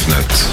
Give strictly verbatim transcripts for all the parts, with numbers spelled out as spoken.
Wnet.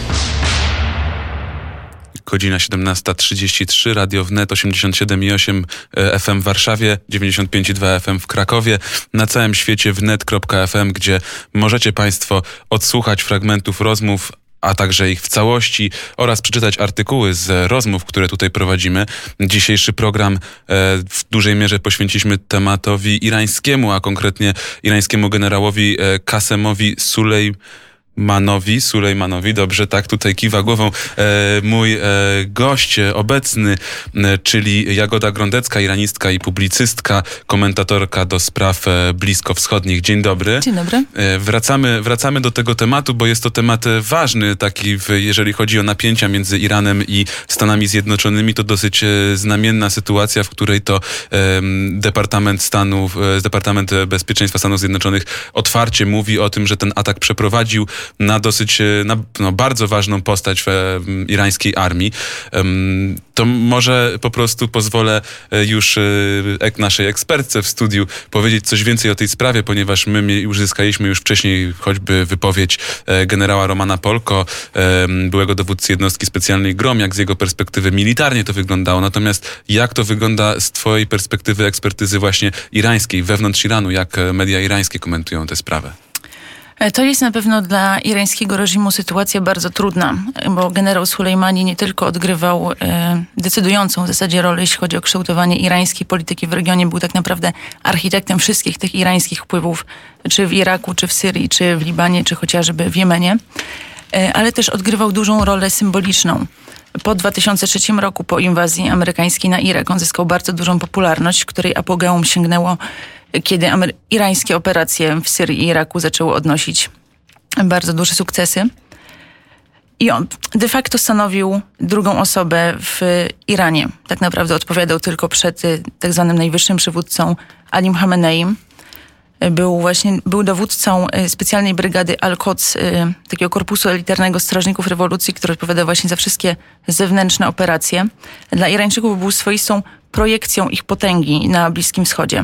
Godzina siedemnasta trzydzieści trzy, Radio Wnet, osiemdziesiąt siedem i osiem F M w Warszawie, dziewięćdziesiąt pięć i dwa F M w Krakowie, na całym świecie wnet kropka f m, gdzie możecie Państwo odsłuchać fragmentów rozmów, a także ich w całości oraz przeczytać artykuły z rozmów, które tutaj prowadzimy. Dzisiejszy program e, w dużej mierze poświęciliśmy tematowi irańskiemu, a konkretnie irańskiemu generałowi e, Qasemowi Sulejmanowi, Sulejmanowi, dobrze, tak, tutaj kiwa głową e, mój e, gość obecny, e, czyli Jagoda Grądecka, iranistka i publicystka, komentatorka do spraw e, bliskowschodnich. Dzień dobry. Dzień dobry. E, wracamy, wracamy do tego tematu, bo jest to temat ważny, taki w, jeżeli chodzi o napięcia między Iranem i Stanami Zjednoczonymi. To dosyć e, znamienna sytuacja, w której to e, Departament Stanów, e, Departament Bezpieczeństwa Stanów Zjednoczonych otwarcie mówi o tym, że ten atak przeprowadził na dosyć, na, no, bardzo ważną postać w, w irańskiej armii. Um, to może po prostu pozwolę już ek, naszej ekspertce w studiu powiedzieć coś więcej o tej sprawie, ponieważ my uzyskaliśmy już wcześniej choćby wypowiedź e, generała Romana Polko, e, byłego dowódcy jednostki specjalnej GROM, jak z jego perspektywy militarnie to wyglądało. Natomiast jak to wygląda z twojej perspektywy ekspertyzy właśnie irańskiej, wewnątrz Iranu, jak media irańskie komentują tę sprawę? To jest na pewno dla irańskiego reżimu sytuacja bardzo trudna, bo generał Sulejmani nie tylko odgrywał e, decydującą w zasadzie rolę, jeśli chodzi o kształtowanie irańskiej polityki w regionie, był tak naprawdę architektem wszystkich tych irańskich wpływów, czy w Iraku, czy w Syrii, czy w Libanie, czy chociażby w Jemenie, e, ale też odgrywał dużą rolę symboliczną. Po dwa tysiące trzecim roku, po inwazji amerykańskiej na Irak, on zyskał bardzo dużą popularność, której apogeum sięgnęło, kiedy amery- irańskie operacje w Syrii i Iraku zaczęły odnosić bardzo duże sukcesy. I on de facto stanowił drugą osobę w Iranie. Tak naprawdę odpowiadał tylko przed tak zwanym najwyższym przywódcą Alim Khameneim. Był właśnie, był dowódcą specjalnej brygady Al-Quds, takiego korpusu elitarnego strażników rewolucji, który odpowiada właśnie za wszystkie zewnętrzne operacje. Dla Irańczyków był swoistą projekcją ich potęgi na Bliskim Wschodzie.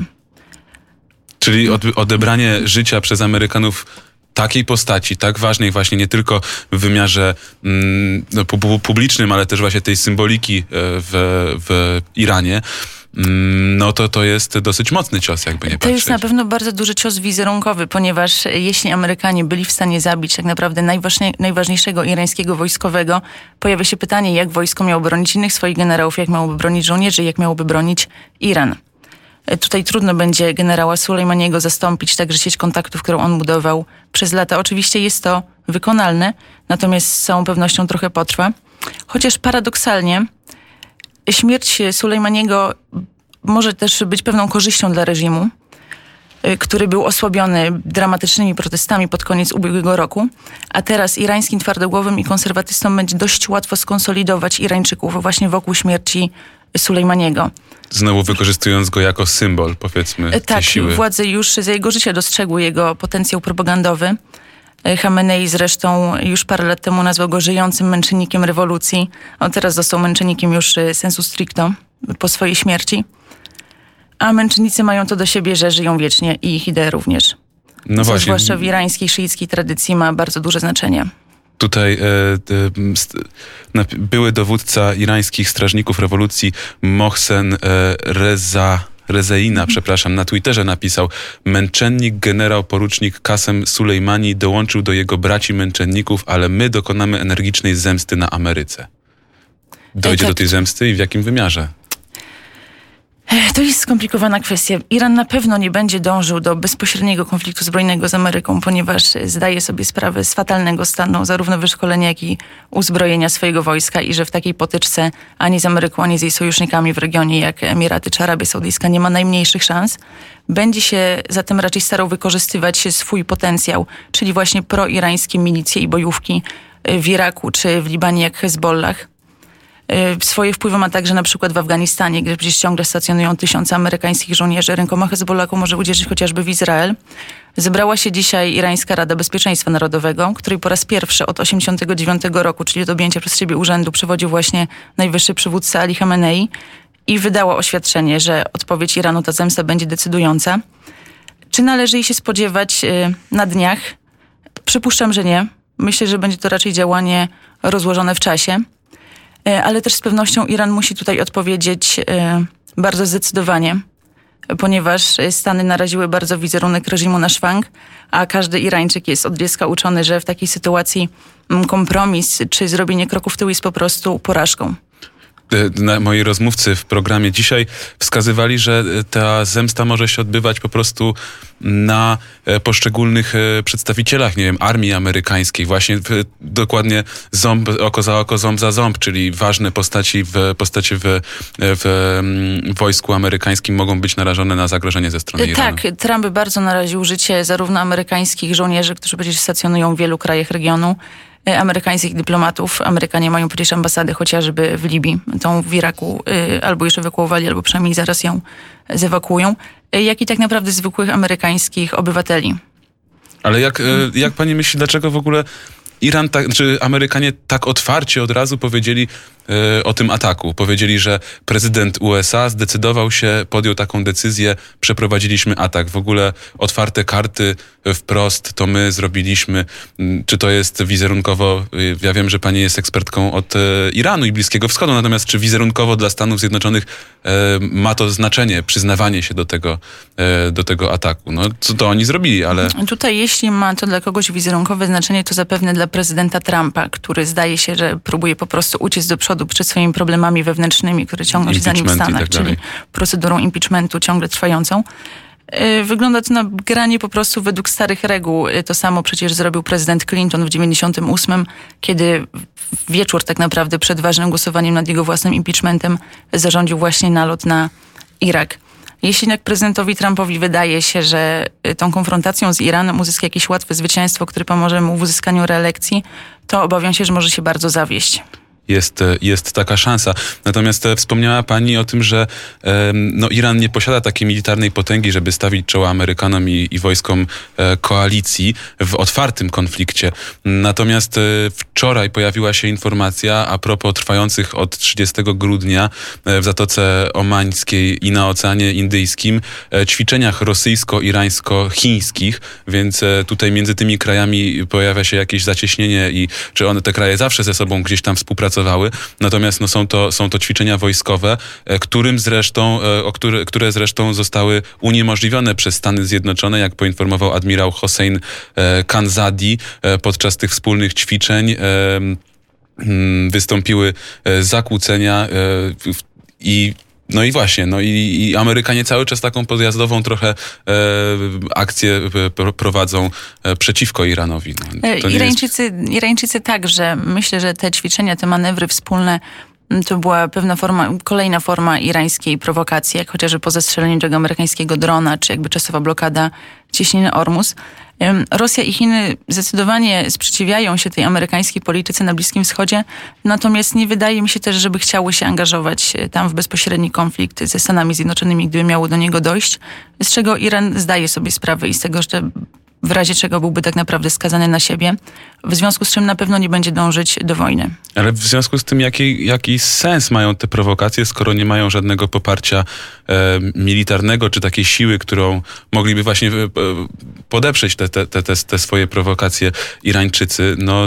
Czyli od, odebranie życia przez Amerykanów takiej postaci, tak ważnej właśnie nie tylko w wymiarze mm, no, publicznym, ale też właśnie tej symboliki w, w Iranie, no to to jest dosyć mocny cios, jakby nie patrzeć. To jest na pewno bardzo duży cios wizerunkowy, ponieważ jeśli Amerykanie byli w stanie zabić tak naprawdę najważniej, najważniejszego irańskiego wojskowego, pojawia się pytanie, jak wojsko miało bronić innych swoich generałów, jak miałoby bronić żołnierzy, jak miałoby bronić Iran. Tutaj trudno będzie generała Sulejmaniego zastąpić, także sieć kontaktów, którą on budował przez lata. Oczywiście jest to wykonalne, natomiast z całą pewnością trochę potrwa. Chociaż paradoksalnie śmierć Sulejmaniego może też być pewną korzyścią dla reżimu, który był osłabiony dramatycznymi protestami pod koniec ubiegłego roku, a teraz irańskim twardogłowym i konserwatystom będzie dość łatwo skonsolidować Irańczyków właśnie wokół śmierci Sulejmaniego. Znowu wykorzystując go jako symbol, powiedzmy, tej tak, siły. Władze już za jego życia dostrzegły jego potencjał propagandowy. Khamenei zresztą już parę lat temu nazwał go żyjącym męczennikiem rewolucji. On teraz został męczennikiem już sensu stricto po swojej śmierci. A męczennicy mają to do siebie, że żyją wiecznie i ich idee również. No co właśnie. Zwłaszcza w irańskiej, szyickiej tradycji ma bardzo duże znaczenie. Tutaj e, st, na, były dowódca irańskich strażników rewolucji Mohsen e, Reza, Rezeina, mhm. przepraszam, na Twitterze napisał: męczennik generał porucznik Qasem Sulejmani dołączył do jego braci męczenników, ale my dokonamy energicznej zemsty na Ameryce. Dojdzie e, tak. do tej zemsty i w jakim wymiarze? To jest skomplikowana kwestia. Iran na pewno nie będzie dążył do bezpośredniego konfliktu zbrojnego z Ameryką, ponieważ zdaje sobie sprawę z fatalnego stanu zarówno wyszkolenia, jak i uzbrojenia swojego wojska i że w takiej potyczce ani z Ameryką, ani z jej sojusznikami w regionie, jak Emiraty czy Arabia Saudyjska, nie ma najmniejszych szans. Będzie się zatem raczej starał wykorzystywać swój potencjał, czyli właśnie proirańskie milicje i bojówki w Iraku czy w Libanie jak Hezbollah. Swoje wpływy ma także na przykład w Afganistanie, gdzie przecież ciągle stacjonują tysiące amerykańskich żołnierzy. Rękoma Hezbollahu może uderzyć chociażby w Izrael. Zebrała się dzisiaj Irańska Rada Bezpieczeństwa Narodowego, której po raz pierwszy od osiemdziesiątego dziewiątego roku, czyli od objęcia przez siebie urzędu, przewodził właśnie najwyższy przywódca Ali Khamenei i wydała oświadczenie, że odpowiedź Iranu, ta zemsta, będzie decydująca. Czy należy jej się spodziewać na dniach? Przypuszczam, że nie, myślę, że będzie to raczej działanie rozłożone w czasie, ale też z pewnością Iran musi tutaj odpowiedzieć bardzo zdecydowanie, ponieważ Stany naraziły bardzo wizerunek reżimu na szwank, a każdy Irańczyk jest od dziecka uczony, że w takiej sytuacji kompromis czy zrobienie kroku w tył jest po prostu porażką. Moi rozmówcy w programie dzisiaj wskazywali, że ta zemsta może się odbywać po prostu na poszczególnych przedstawicielach, nie wiem, armii amerykańskiej, właśnie w, dokładnie ząb, oko za oko, ząb za ząb, czyli ważne postaci w postaci w, w wojsku amerykańskim mogą być narażone na zagrożenie ze strony Iranu. Tak, Trump bardzo naraził życie zarówno amerykańskich żołnierzy, którzy przecież stacjonują w wielu krajach regionu, amerykańskich dyplomatów. Amerykanie mają przecież ambasady chociażby w Libii, tą w Iraku y, albo już ewakuowali, albo przynajmniej zaraz ją zewakuują, y, jak i tak naprawdę zwykłych amerykańskich obywateli. Ale jak, y, jak pani myśli, dlaczego w ogóle Iran, tak, czy Amerykanie tak otwarcie od razu powiedzieli y, o tym ataku? Powiedzieli, że prezydent U S A zdecydował się, podjął taką decyzję, przeprowadziliśmy atak. W ogóle otwarte karty wprost, to my zrobiliśmy. Czy to jest wizerunkowo, ja wiem, że pani jest ekspertką od y, Iranu i Bliskiego Wschodu, natomiast czy wizerunkowo dla Stanów Zjednoczonych y, ma to znaczenie, przyznawanie się do tego, y, do tego ataku? No, co to oni zrobili, ale... Tutaj jeśli ma to dla kogoś wizerunkowe znaczenie, to zapewne dla prezydenta Trumpa, który zdaje się, że próbuje po prostu uciec do przodu przed swoimi problemami wewnętrznymi, które ciągną się za nim w Stanach, tak czyli procedurą impeachmentu ciągle trwającą. Wygląda to na granie po prostu według starych reguł. To samo przecież zrobił prezydent Clinton w dziewięćdziesiątym ósmym, kiedy w wieczór tak naprawdę przed ważnym głosowaniem nad jego własnym impeachmentem zarządził właśnie nalot na Irak. Jeśli jednak prezydentowi Trumpowi wydaje się, że tą konfrontacją z Iranem uzyska jakieś łatwe zwycięstwo, które pomoże mu w uzyskaniu reelekcji, to obawiam się, że może się bardzo zawieść. Jest, jest taka szansa. Natomiast wspomniała pani o tym, że no, Iran nie posiada takiej militarnej potęgi, żeby stawić czoła Amerykanom i, i wojskom e, koalicji w otwartym konflikcie. Natomiast e, wczoraj pojawiła się informacja a propos trwających od trzydziestego grudnia e, w Zatoce Omańskiej i na Oceanie Indyjskim e, ćwiczeniach rosyjsko-irańsko-chińskich, więc e, tutaj między tymi krajami pojawia się jakieś zacieśnienie i czy one, te kraje zawsze ze sobą gdzieś tam współpracują. Natomiast no, są, to, są to ćwiczenia wojskowe, którym zresztą, o które, które zresztą zostały uniemożliwione przez Stany Zjednoczone, jak poinformował admirał Hossein Khanzadi. Podczas tych wspólnych ćwiczeń wystąpiły zakłócenia i No i właśnie, no i, i Amerykanie cały czas taką podjazdową trochę e, akcję e, prowadzą e, przeciwko Iranowi. No, to Irańczycy, jest... Irańczycy także. Myślę, że te ćwiczenia, te manewry wspólne to była pewna forma, kolejna forma irańskiej prowokacji, jak chociażby po zestrzeleniu tego amerykańskiego drona, czy jakby czasowa blokada cieśniny Ormus. Rosja i Chiny zdecydowanie sprzeciwiają się tej amerykańskiej polityce na Bliskim Wschodzie, natomiast nie wydaje mi się też, żeby chciały się angażować tam w bezpośredni konflikt ze Stanami Zjednoczonymi, gdyby miało do niego dojść, z czego Iran zdaje sobie sprawę i z tego, że w razie czego byłby tak naprawdę skazany na siebie, w związku z czym na pewno nie będzie dążyć do wojny. Ale w związku z tym jaki, jaki sens mają te prowokacje, skoro nie mają żadnego poparcia e, militarnego, czy takiej siły, którą mogliby właśnie e, podeprzeć te, te, te, te swoje prowokacje Irańczycy? No...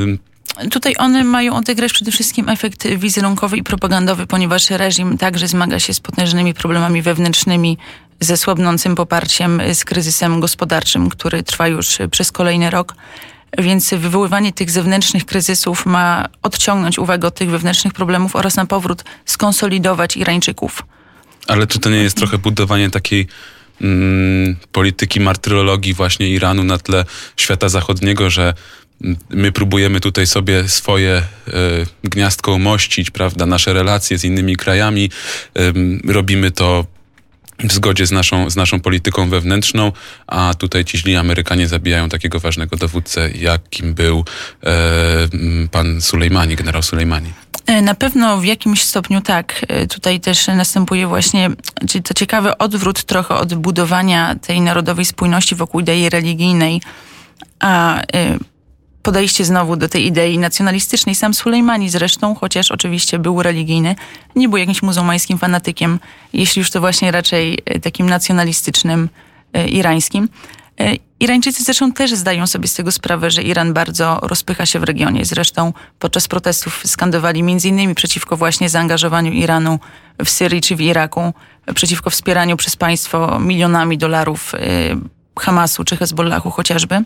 Y Tutaj one mają odegrać przede wszystkim efekt wizerunkowy i propagandowy, ponieważ reżim także zmaga się z potężnymi problemami wewnętrznymi, ze słabnącym poparciem, z kryzysem gospodarczym, który trwa już przez kolejny rok. Więc wywoływanie tych zewnętrznych kryzysów ma odciągnąć uwagę od tych wewnętrznych problemów oraz na powrót skonsolidować Irańczyków. Ale czy to nie jest trochę budowanie takiej mm, polityki martyrologii właśnie Iranu na tle świata zachodniego, że my próbujemy tutaj sobie swoje y, gniazdko umościć, prawda, nasze relacje z innymi krajami, y, robimy to w zgodzie z naszą, z naszą polityką wewnętrzną, a tutaj ci źli Amerykanie zabijają takiego ważnego dowódcę, jakim był e, pan Sulejmani, generał Sulejmani. Na pewno w jakimś stopniu tak. Tutaj też następuje właśnie, czyli to ciekawy odwrót trochę od budowania tej narodowej spójności wokół idei religijnej, a podejście znowu do tej idei nacjonalistycznej. Sam Sulejmani zresztą, chociaż oczywiście był religijny, nie był jakimś muzułmańskim fanatykiem, jeśli już to właśnie raczej takim nacjonalistycznym, irańskim. Irańczycy zresztą też zdają sobie z tego sprawę, że Iran bardzo rozpycha się w regionie. Zresztą podczas protestów skandowali między innymi przeciwko właśnie zaangażowaniu Iranu w Syrii czy w Iraku, przeciwko wspieraniu przez państwo milionami dolarów Hamasu czy Hezbollahu chociażby.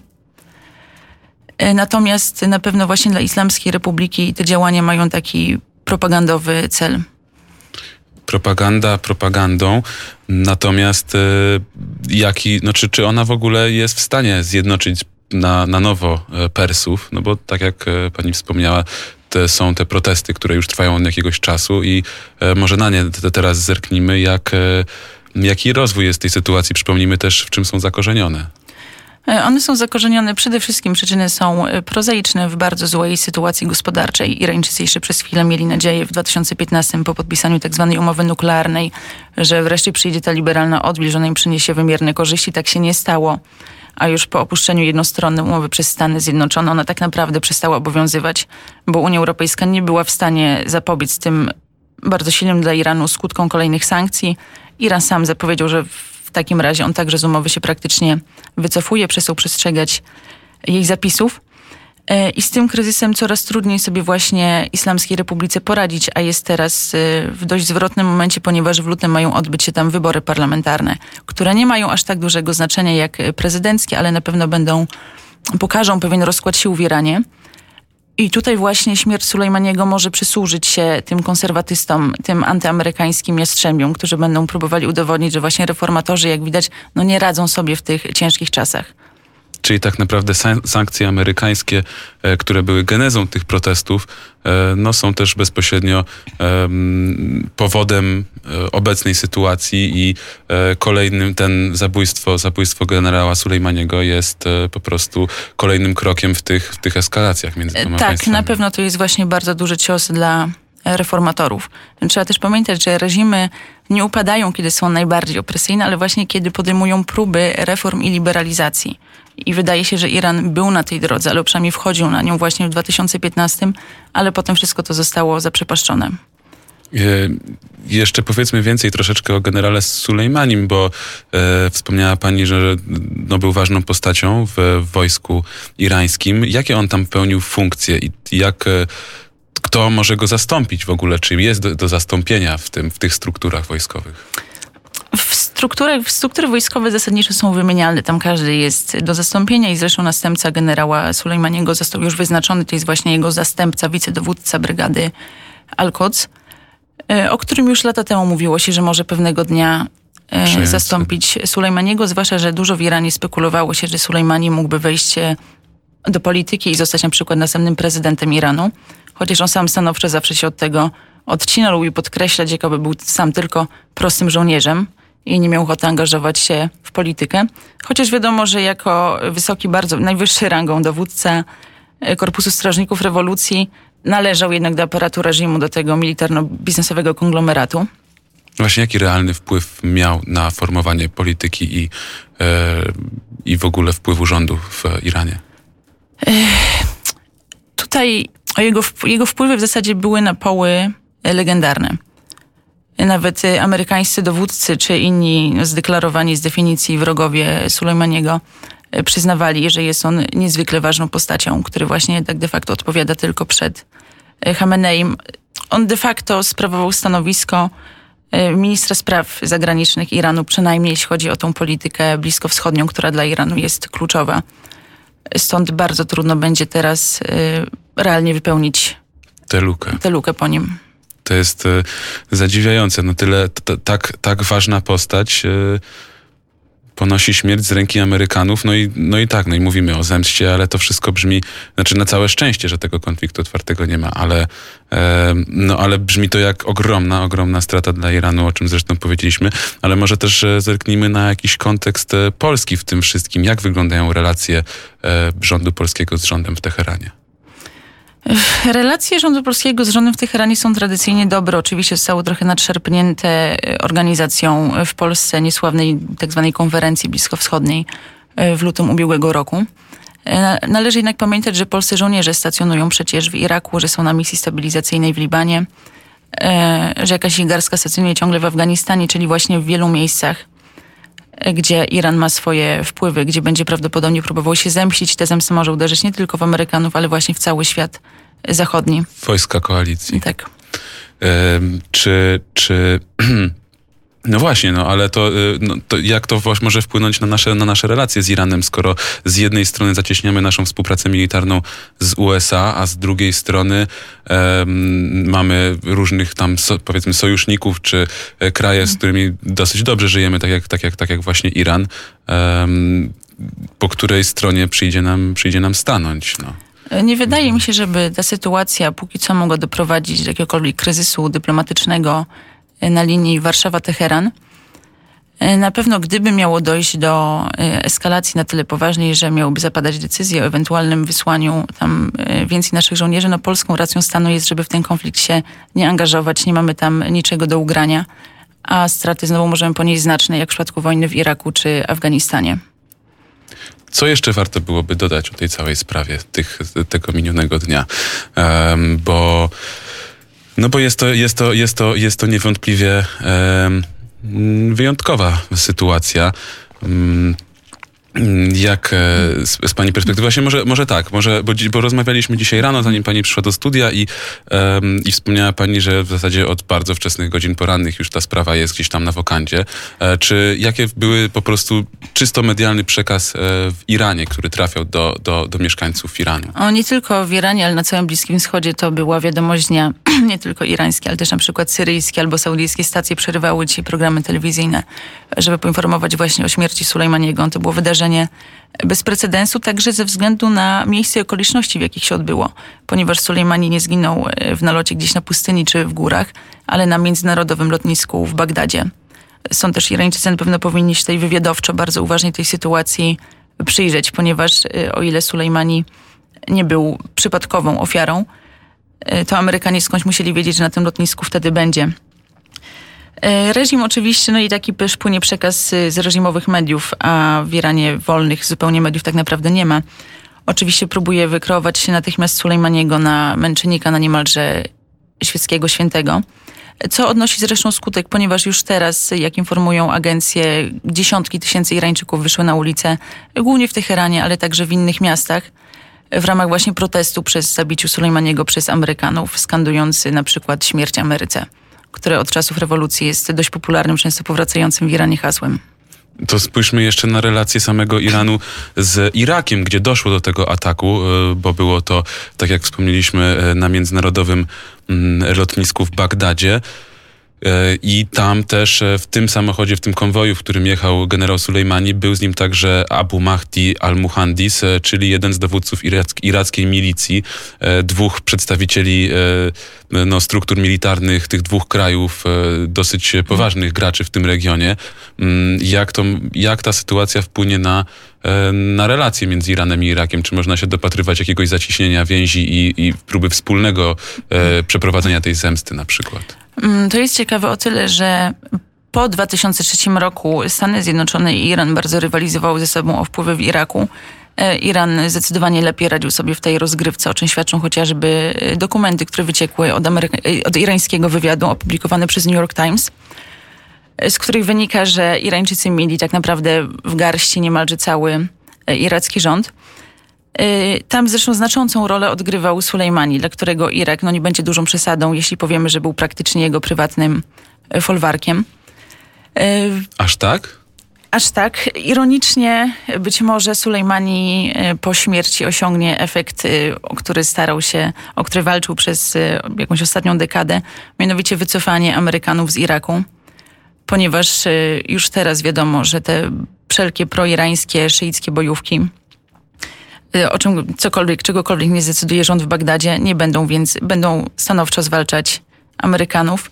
Natomiast na pewno właśnie dla Islamskiej Republiki te działania mają taki propagandowy cel. Propaganda propagandą, natomiast jaki, no czy, czy ona w ogóle jest w stanie zjednoczyć na, na nowo Persów? No bo tak jak pani wspomniała, te są te protesty, które już trwają od jakiegoś czasu i może na nie teraz zerknijmy, jak, jaki rozwój jest tej sytuacji. Przypomnijmy też, w czym są zakorzenione. One są zakorzenione, przede wszystkim przyczyny są prozaiczne w bardzo złej sytuacji gospodarczej. Irańczycy jeszcze przez chwilę mieli nadzieję w dwa tysiące piętnastym po podpisaniu tzw. umowy nuklearnej, że wreszcie przyjdzie ta liberalna odwilż, że ona im przyniesie wymierne korzyści. Tak się nie stało, a już po opuszczeniu jednostronnej umowy przez Stany Zjednoczone ona tak naprawdę przestała obowiązywać, bo Unia Europejska nie była w stanie zapobiec tym bardzo silnym dla Iranu skutkom kolejnych sankcji. Iran sam zapowiedział, że w takim razie on także z umowy się praktycznie wycofuje, przestał przestrzegać jej zapisów. I z tym kryzysem coraz trudniej sobie właśnie Islamskiej Republice poradzić, a jest teraz w dość zwrotnym momencie, ponieważ w lutym mają odbyć się tam wybory parlamentarne, które nie mają aż tak dużego znaczenia jak prezydenckie, ale na pewno będą, pokażą pewien rozkład sił w Iranie. I tutaj właśnie śmierć Sulejmaniego może przysłużyć się tym konserwatystom, tym antyamerykańskim jastrzębiom, którzy będą próbowali udowodnić, że właśnie reformatorzy, jak widać, no nie radzą sobie w tych ciężkich czasach. Czyli tak naprawdę sankcje amerykańskie, które były genezą tych protestów, no są też bezpośrednio powodem obecnej sytuacji i kolejnym ten zabójstwo, zabójstwo generała Sulejmaniego jest po prostu kolejnym krokiem w tych, w tych eskalacjach między dwoma Tak, państwami. na pewno to jest właśnie bardzo duży cios dla reformatorów. Trzeba też pamiętać, że reżimy nie upadają, kiedy są najbardziej opresyjne, ale właśnie kiedy podejmują próby reform i liberalizacji. I wydaje się, że Iran był na tej drodze, ale przynajmniej wchodził na nią właśnie w dwa tysiące piętnastym, ale potem wszystko to zostało zaprzepaszczone. Je, jeszcze powiedzmy więcej troszeczkę o generale Sulejmanim, bo e, wspomniała pani, że no, był ważną postacią w, w wojsku irańskim. Jakie on tam pełnił funkcje i jak... E, Kto może go zastąpić w ogóle? Czy jest do, do zastąpienia w, tym, w tych strukturach wojskowych? W strukturach, w struktury wojskowe zasadniczo są wymienialne. Tam każdy jest do zastąpienia i zresztą następca generała Sulejmaniego został już wyznaczony. To jest właśnie jego zastępca, wicedowódca brygady Al-Quds, o którym już lata temu mówiło się, że może pewnego dnia Przejący. zastąpić Sulejmaniego. Zwłaszcza, że dużo w Iranie spekulowało się, że Sulejmani mógłby wejść do polityki i zostać na przykład następnym prezydentem Iranu. Chociaż on sam stanowczo zawsze się od tego odcinał, lubił podkreślać, jakoby był sam tylko prostym żołnierzem i nie miał ochoty angażować się w politykę. Chociaż wiadomo, że jako wysoki, bardzo najwyższy rangą dowódca Korpusu Strażników Rewolucji należał jednak do aparatu reżimu, do tego militarno-biznesowego konglomeratu. Właśnie jaki realny wpływ miał na formowanie polityki i, e, i w ogóle wpływu rządu w Iranie? Tutaj jego, jego wpływy w zasadzie były na poły legendarne. Nawet amerykańscy dowódcy czy inni zdeklarowani z definicji wrogowie Sulejmaniego przyznawali, że jest on niezwykle ważną postacią, który właśnie tak de facto odpowiada tylko przed Chameneim. On de facto sprawował stanowisko ministra spraw zagranicznych Iranu, przynajmniej jeśli chodzi o tą politykę bliskowschodnią, która dla Iranu jest kluczowa. Stąd bardzo trudno będzie teraz y, realnie wypełnić tę lukę. tę lukę po nim. To jest y, zadziwiające. No tyle, t, tak, tak ważna postać y, ponosi śmierć z ręki Amerykanów. No i, no i tak, no i mówimy o zemście, ale to wszystko brzmi, znaczy na całe szczęście, że tego konfliktu otwartego nie ma, ale, e, no, ale brzmi to jak ogromna, ogromna strata dla Iranu, o czym zresztą powiedzieliśmy, ale może też e, zerknijmy na jakiś kontekst e, Polski w tym wszystkim. Jak wyglądają relacje e, rządu polskiego z rządem w Teheranie? Relacje rządu polskiego z rządem w Teheranie są tradycyjnie dobre. Oczywiście zostało trochę nadszarpnięte organizacją w Polsce niesławnej tak zwanej konferencji bliskowschodniej w lutym ubiegłego roku. Należy jednak pamiętać, że polscy żołnierze stacjonują przecież w Iraku, że są na misji stabilizacyjnej w Libanie, że jakaś ich garstka stacjonuje ciągle w Afganistanie, czyli właśnie w wielu miejscach gdzie Iran ma swoje wpływy, gdzie będzie prawdopodobnie próbował się zemścić. Te zemsty może uderzyć nie tylko w Amerykanów, ale właśnie w cały świat zachodni. Wojska koalicji. Tak. Ym, czy... czy... No właśnie, no ale to, no, to jak to może wpłynąć na nasze, na nasze relacje z Iranem, skoro z jednej strony zacieśniamy naszą współpracę militarną z U S A, a z drugiej strony um, mamy różnych tam so, powiedzmy sojuszników, czy e, kraje, z którymi dosyć dobrze żyjemy, tak jak, tak jak, tak jak właśnie Iran, um, po której stronie przyjdzie nam, przyjdzie nam stanąć, no. Nie wydaje mi się, żeby ta sytuacja póki co mogła doprowadzić do jakiegokolwiek kryzysu dyplomatycznego na linii Warszawa-Teheran. Na pewno gdyby miało dojść do eskalacji na tyle poważnej, że miałoby zapadać decyzje o ewentualnym wysłaniu tam więcej naszych żołnierzy, no polską racją stanu jest, żeby w ten konflikt się nie angażować. Nie mamy tam niczego do ugrania, a straty znowu możemy ponieść znaczne, jak w przypadku wojny w Iraku czy Afganistanie. Co jeszcze warto byłoby dodać o tej całej sprawie tych, tego minionego dnia? Um, bo No bo jest to, jest to, jest to, jest to niewątpliwie um, wyjątkowa sytuacja. Um, Jak z, z pani perspektywy? Właśnie może, może tak, może, bo, bo rozmawialiśmy dzisiaj rano, zanim pani przyszła do studia i, um, i wspomniała pani, że w zasadzie od bardzo wczesnych godzin porannych już ta sprawa jest gdzieś tam na wokandzie. E, czy jakie były po prostu czysto medialny przekaz e, w Iranie, który trafiał do, do, do mieszkańców Iranu? O, nie tylko w Iranie, ale na całym Bliskim Wschodzie to była wiadomość dnia, nie tylko irańskie, ale też na przykład syryjskie albo saudyjskie stacje przerywały dzisiaj programy telewizyjne, żeby poinformować właśnie o śmierci Sulejmaniego. To było wydarzenie bez precedensu, także ze względu na miejsce i okoliczności, w jakich się odbyło. Ponieważ Sulejmani nie zginął w nalocie gdzieś na pustyni czy w górach, ale na międzynarodowym lotnisku w Bagdadzie. Są też Irańczycy na pewno powinni się tutaj wywiadowczo bardzo uważnie tej sytuacji przyjrzeć, ponieważ o ile Sulejmani nie był przypadkową ofiarą, to Amerykanie skądś musieli wiedzieć, że na tym lotnisku wtedy będzie. Reżim oczywiście, no i taki też płynie przekaz z reżimowych mediów, a w Iranie wolnych zupełnie mediów tak naprawdę nie ma. Oczywiście próbuje wykreować się natychmiast Sulejmaniego na męczennika, na niemalże świeckiego świętego, co odnosi zresztą skutek, ponieważ już teraz, jak informują agencje, dziesiątki tysięcy Irańczyków wyszły na ulicę, głównie w Teheranie, ale także w innych miastach, w ramach właśnie protestu przez zabiciu Sulejmaniego przez Amerykanów, skandujący na przykład śmierć Ameryce, które od czasów rewolucji jest dość popularnym, często powracającym w Iranie hasłem. To spójrzmy jeszcze na relacje samego Iranu z Irakiem, gdzie doszło do tego ataku, bo było to, tak jak wspomnieliśmy, na międzynarodowym lotnisku w Bagdadzie. I tam też w tym samochodzie, w tym konwoju, w którym jechał generał Sulejmani, był z nim także Abu Mahdi al-Muhandis, czyli jeden z dowódców irackiej milicji, dwóch przedstawicieli no, struktur militarnych tych dwóch krajów, dosyć poważnych graczy w tym regionie. Jak, to, jak ta sytuacja wpłynie na, na relacje między Iranem i Irakiem? Czy można się dopatrywać jakiegoś zacieśnienia więzi i, i próby wspólnego e, przeprowadzenia tej zemsty na przykład? To jest ciekawe o tyle, że po dwa tysiące trzecim roku Stany Zjednoczone i Iran bardzo rywalizowały ze sobą o wpływy w Iraku. Iran zdecydowanie lepiej radził sobie w tej rozgrywce, o czym świadczą chociażby dokumenty, które wyciekły od, Ameryka- od irańskiego wywiadu, opublikowane przez New York Times, z których wynika, że Irańczycy mieli tak naprawdę w garści niemalże cały iracki rząd. Tam zresztą znaczącą rolę odgrywał Sulejmani, dla którego Irak no nie będzie dużą przesadą, jeśli powiemy, że był praktycznie jego prywatnym folwarkiem. Aż tak? Aż tak. Ironicznie być może Sulejmani po śmierci osiągnie efekt, o który starał się, o który walczył przez jakąś ostatnią dekadę, mianowicie wycofanie Amerykanów z Iraku, ponieważ już teraz wiadomo, że te wszelkie proirańskie, szyickie bojówki, o czym cokolwiek, czegokolwiek nie zdecyduje rząd w Bagdadzie, nie będą, więc będą stanowczo zwalczać Amerykanów.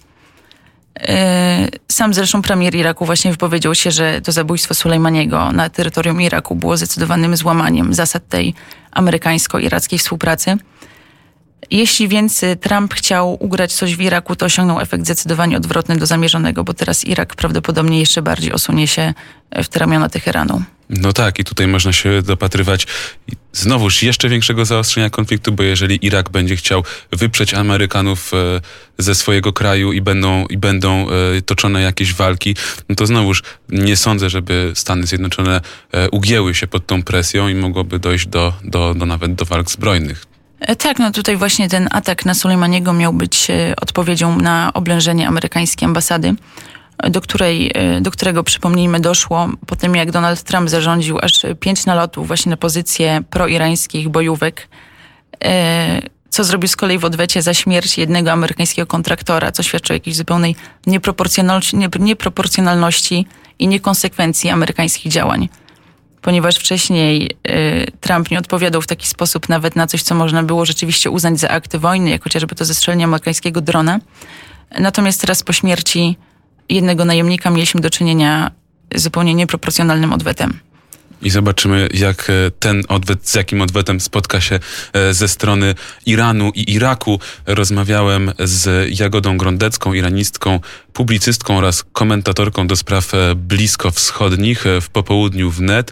Sam zresztą premier Iraku właśnie wypowiedział się, że to zabójstwo Sulejmaniego na terytorium Iraku było zdecydowanym złamaniem zasad tej amerykańsko-irackiej współpracy. Jeśli więc Trump chciał ugrać coś w Iraku, to osiągnął efekt zdecydowanie odwrotny do zamierzonego, bo teraz Irak prawdopodobnie jeszcze bardziej osunie się w te ramiona Teheranu. No tak, i tutaj można się dopatrywać znowuż jeszcze większego zaostrzenia konfliktu, bo jeżeli Irak będzie chciał wyprzeć Amerykanów ze swojego kraju i będą, i będą toczone jakieś walki, no to znowuż nie sądzę, żeby Stany Zjednoczone ugięły się pod tą presją i mogłoby dojść do, do, do nawet do walk zbrojnych. Tak, no tutaj właśnie ten atak na Sulejmaniego miał być odpowiedzią na oblężenie amerykańskiej ambasady, do, której, do którego, przypomnijmy, doszło po tym, jak Donald Trump zarządził aż pięć nalotów właśnie na pozycje proirańskich bojówek, co zrobił z kolei w odwecie za śmierć jednego amerykańskiego kontraktora, co świadczy o jakiejś zupełnej nieproporcjonalności, nieproporcjonalności i niekonsekwencji amerykańskich działań. Ponieważ wcześniej y, Trump nie odpowiadał w taki sposób nawet na coś, co można było rzeczywiście uznać za akty wojny, jak chociażby to zestrzelenie amerykańskiego drona. Natomiast teraz po śmierci jednego najemnika mieliśmy do czynienia z zupełnie nieproporcjonalnym odwetem. I zobaczymy, jak ten odwet, z jakim odwetem spotka się ze strony Iranu i Iraku. Rozmawiałem z Jagodą Grądecką, iranistką, publicystką oraz komentatorką do spraw bliskowschodnich w Popołudniu Wnet.